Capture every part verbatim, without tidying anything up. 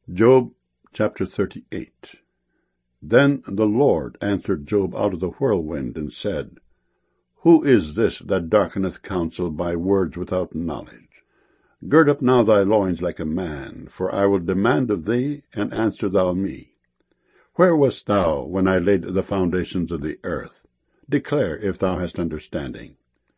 Job chapter thirty-eight. Then the Lord answered Job out of the whirlwind, and said, Who is this that darkeneth counsel by words without knowledge? Gird up now thy loins like a man, for I will demand of thee, and answer thou me. Where wast thou when I laid the foundations of the earth? Declare, if thou hast understanding.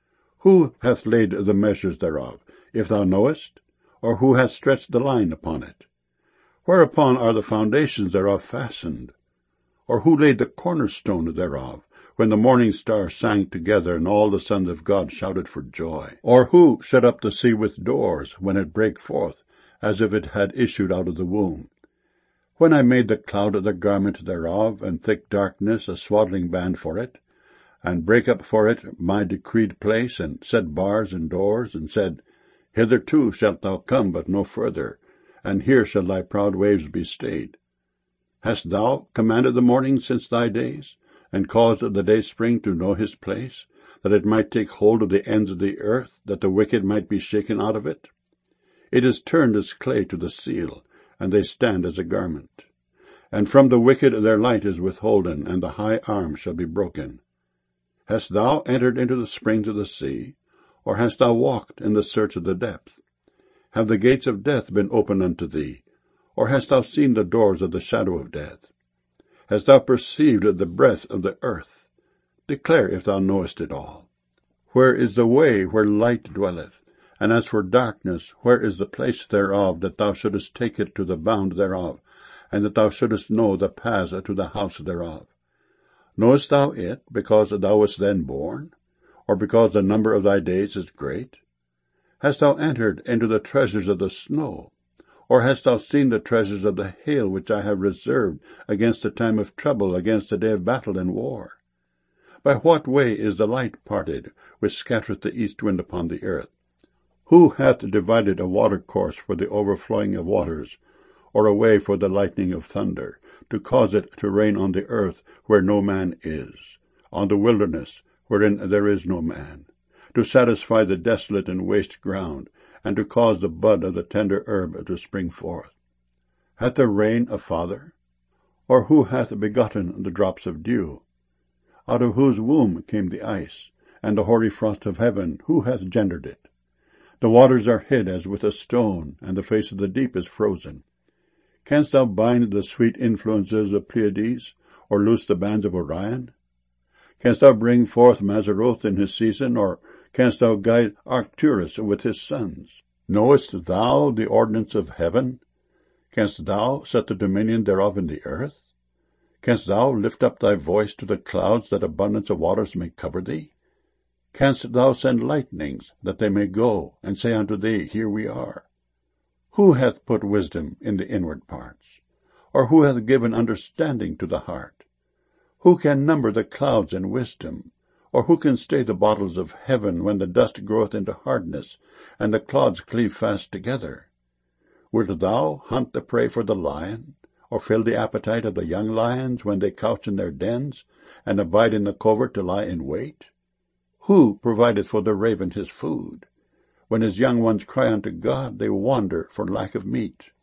Who hath laid the measures thereof, if thou knowest? Or who hath stretched the line upon it? Whereupon are the foundations thereof fastened? Or who laid the cornerstone thereof, when the morning stars sang together, and all the sons of God shouted for joy? Or who shut up the sea with doors, when it brake forth, as if it had issued out of the womb? When I made the cloud the garment thereof, and thick darkness a swaddling band for it, and brake up for it my decreed place, and set bars and doors, and said, Hitherto shalt thou come, but no further, and here shall thy proud waves be stayed. Hast thou commanded the morning since thy days, and caused the day spring to know his place, that it might take hold of the ends of the earth, that the wicked might be shaken out of it? It is turned as clay to the seal, and they stand as a garment. And from the wicked their light is withholden, and the high arm shall be broken. Hast thou entered into the springs of the sea, or hast thou walked in the search of the depth? Have the gates of death been opened unto thee, or hast thou seen the doors of the shadow of death? Hast thou perceived the breadth of the earth? Declare, if thou knowest it all. Where is the way where light dwelleth? And as for darkness, where is the place thereof, that thou shouldest take it to the bound thereof, and that thou shouldest know the paths to the house thereof? Knowest thou it, because thou wast then born, or because the number of thy days is great? Hast thou entered into the treasures of the snow? Or hast thou seen the treasures of the hail, which I have reserved against the time of trouble, against the day of battle and war? By what way is the light parted, which scattereth the east wind upon the earth? Who hath divided a watercourse for the overflowing of waters, or a way for the lightning of thunder, to cause it to rain on the earth where no man is, on the wilderness wherein there is no man, to satisfy the desolate and waste ground, and to cause the bud of the tender herb to spring forth? Hath the rain a father? Or who hath begotten the drops of dew? Out of whose womb came the ice, and the hoary frost of heaven, who hath gendered it? The waters are hid as with a stone, and the face of the deep is frozen. Canst thou bind the sweet influences of Pleiades, or loose the bands of Orion? Canst thou bring forth Mazzaroth in his season, or canst thou guide Arcturus with his sons? Knowest thou the ordinance of heaven? Canst thou set the dominion thereof in the earth? Canst thou lift up thy voice to the clouds, that abundance of waters may cover thee? Canst thou send lightnings, that they may go, and say unto thee, Here we are? Who hath put wisdom in the inward parts? Or who hath given understanding to the heart? Who can number the clouds in wisdom? Or who can stay the bottles of heaven, when the dust groweth into hardness, and the clods cleave fast together? Wilt thou hunt the prey for the lion, or fill the appetite of the young lions, when they couch in their dens, and abide in the covert to lie in wait? Who provideth for the raven his food? When his young ones cry unto God, they wander for lack of meat.